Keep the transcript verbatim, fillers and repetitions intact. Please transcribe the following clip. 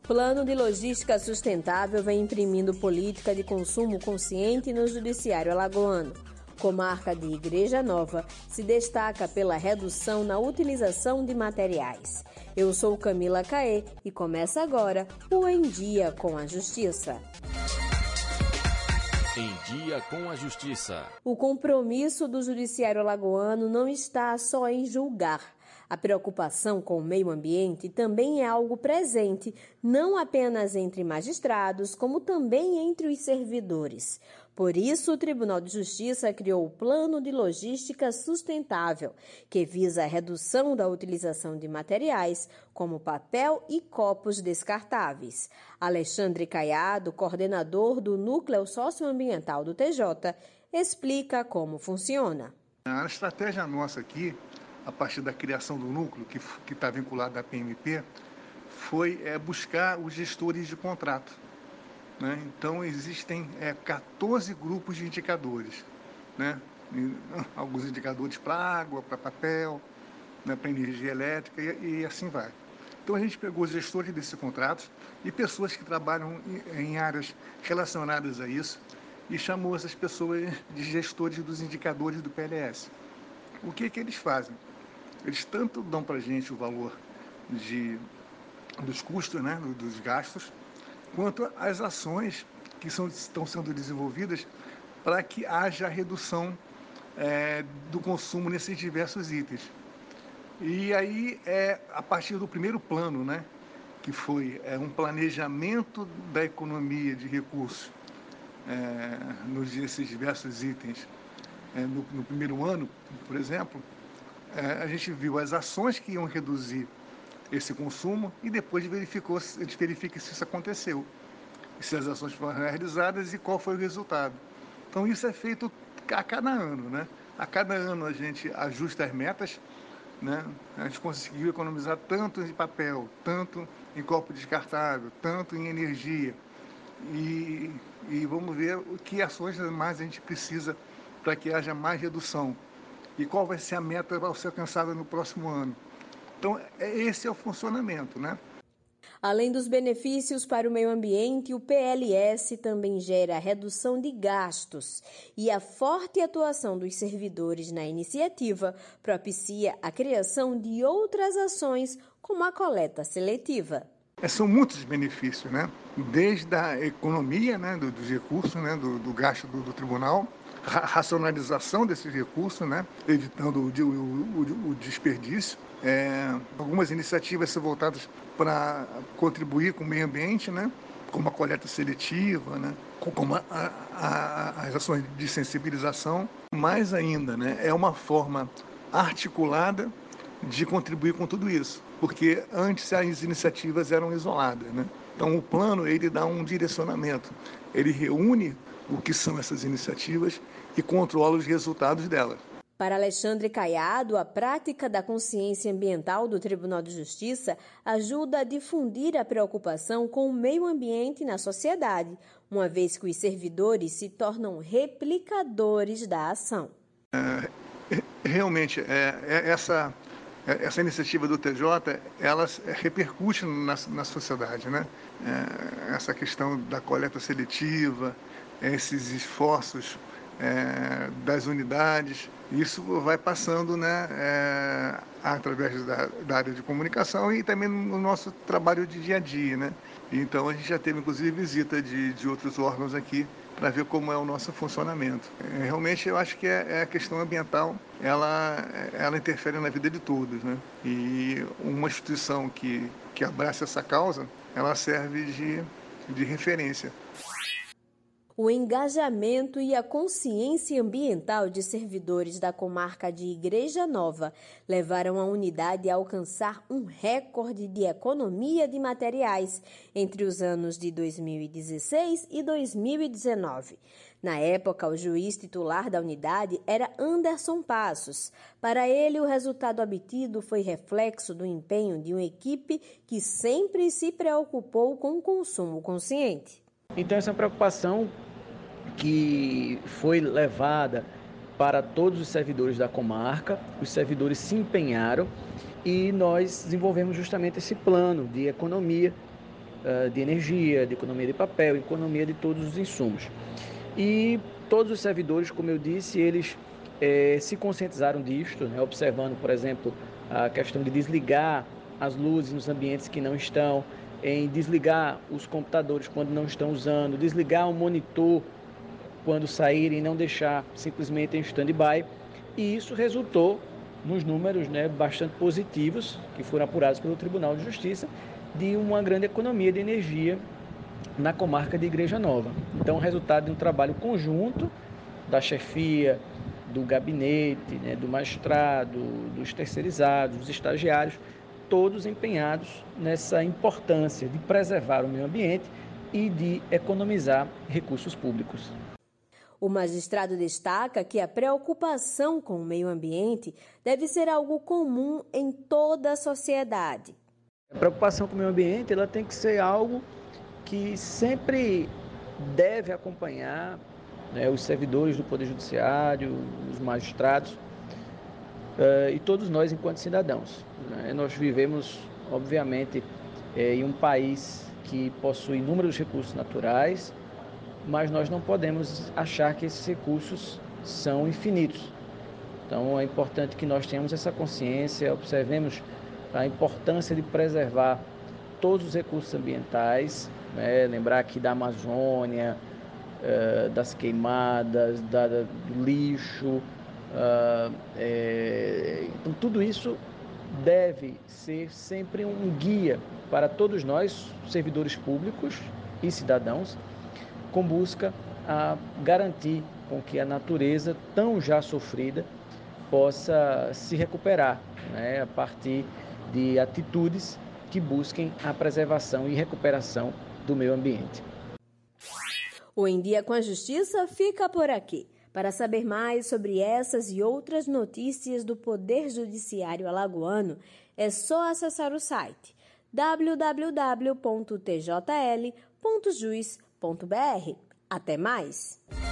Plano de Logística Sustentável vem imprimindo política de consumo consciente no Judiciário Alagoano. Comarca de Igreja Nova se destaca pela redução na utilização de materiais. Eu sou Camila Caê e começa agora o Em Dia com a Justiça. Em Dia com a Justiça. O compromisso do Judiciário Alagoano não está só em julgar. A preocupação com o meio ambiente também é algo presente, não apenas entre magistrados, como também entre os servidores. Por isso, o Tribunal de Justiça criou o Plano de Logística Sustentável, que visa a redução da utilização de materiais como papel e copos descartáveis. Alexandre Caiado, coordenador do Núcleo Socioambiental do T J, explica como funciona. A estratégia nossa aqui, a partir da criação do núcleo, que está vinculado à P M P, foi é, buscar os gestores de contrato. Né? Então, existem é, quatorze grupos de indicadores. Né? E, alguns indicadores para água, para papel, né, para energia elétrica e, e assim vai. Então, a gente pegou os gestores desses contratos e pessoas que trabalham em, em áreas relacionadas a isso e chamou essas pessoas de gestores dos indicadores do P L S. O que, que eles fazem? Eles tanto dão para a gente o valor de, dos custos, né, dos gastos, quanto as ações que são, estão sendo desenvolvidas para que haja redução é, do consumo nesses diversos itens. E aí, é, a partir do primeiro plano, né, que foi é, um planejamento da economia de recursos é, nos esses diversos itens, é, no, no primeiro ano, por exemplo, é, a gente viu as ações que iam reduzir esse consumo e depois verificou, a gente verifica se isso aconteceu, se as ações foram realizadas e qual foi o resultado. Então isso é feito a cada ano, né? A cada ano a gente ajusta as metas, né? A gente conseguiu economizar tanto em papel, tanto em copo descartável, tanto em energia e, e vamos ver o que ações mais a gente precisa para que haja mais redução e qual vai ser a meta a ser alcançada no próximo ano. Então, esse é o funcionamento, né? Além dos benefícios para o meio ambiente, o P L S também gera redução de gastos e a forte atuação dos servidores na iniciativa propicia a criação de outras ações, como a coleta seletiva. É, são muitos benefícios, né? Desde a economia, né, do, dos recursos, né, do, do gasto do, do tribunal, a racionalização desses recursos, né, evitando o, o, o, o desperdício. É, algumas iniciativas são voltadas para contribuir com o meio ambiente, né, como a coleta seletiva, né, como a, a, a, as ações de sensibilização. Mais ainda, né, é uma forma articulada de contribuir com tudo isso, porque antes as iniciativas eram isoladas, né? Então o plano ele dá um direcionamento, ele reúne o que são essas iniciativas e controla os resultados delas. Para Alexandre Caiado, a prática da consciência ambiental do Tribunal de Justiça ajuda a difundir a preocupação com o meio ambiente na sociedade, uma vez que os servidores se tornam replicadores da ação. É, realmente, é, é essa... Essa iniciativa do T J, ela repercute na, na sociedade, né? É, essa questão da coleta seletiva, esses esforços é, das unidades, isso vai passando, né, é, através da, da área de comunicação e também no nosso trabalho de dia a dia, né? Então a gente já teve inclusive visita de, de outros órgãos aqui para ver como é o nosso funcionamento. É, realmente eu acho que é, é a questão ambiental, ela, ela interfere na vida de todos, né? E uma instituição que, que abraça essa causa, ela serve de, de referência. O engajamento e a consciência ambiental de servidores da comarca de Igreja Nova levaram a unidade a alcançar um recorde de economia de materiais entre os anos de dois mil e dezesseis e dois mil e dezenove. Na época, o juiz titular da unidade era Anderson Passos. Para ele, o resultado obtido foi reflexo do empenho de uma equipe que sempre se preocupou com o consumo consciente. Então, essa é uma preocupação que foi levada para todos os servidores da comarca, os servidores se empenharam e nós desenvolvemos justamente esse plano de economia uh, de energia, de economia de papel, economia de todos os insumos. E todos os servidores, como eu disse, eles eh, se conscientizaram disto, né, observando, por exemplo, a questão de desligar as luzes nos ambientes que não estão, em desligar os computadores quando não estão usando, desligar o monitor quando saírem e não deixar simplesmente em stand-by. E isso resultou nos números, né, bastante positivos, que foram apurados pelo Tribunal de Justiça, de uma grande economia de energia na comarca de Igreja Nova. Então, resultado de um trabalho conjunto da chefia, do gabinete, né, do magistrado, dos terceirizados, dos estagiários, todos empenhados nessa importância de preservar o meio ambiente e de economizar recursos públicos. O magistrado destaca que a preocupação com o meio ambiente deve ser algo comum em toda a sociedade. A preocupação com o meio ambiente ela tem que ser algo que sempre deve acompanhar, né, os servidores do Poder Judiciário, os magistrados uh, e todos nós enquanto cidadãos. Né? Nós vivemos, obviamente, eh, em um país que possui inúmeros recursos naturais, mas nós não podemos achar que esses recursos são infinitos. Então é importante que nós tenhamos essa consciência, observemos a importância de preservar todos os recursos ambientais, né? Lembrar aqui da Amazônia, uh, das queimadas, da, do lixo, uh, é... então tudo isso deve ser sempre um guia para todos nós, servidores públicos e cidadãos, com busca a garantir com que a natureza, tão já sofrida, possa se recuperar, né, a partir de atitudes que busquem a preservação e recuperação do meio ambiente. O Em Dia com a Justiça fica por aqui. Para saber mais sobre essas e outras notícias do Poder Judiciário alagoano, é só acessar o site w w w ponto t j l ponto jus ponto b r. Até mais!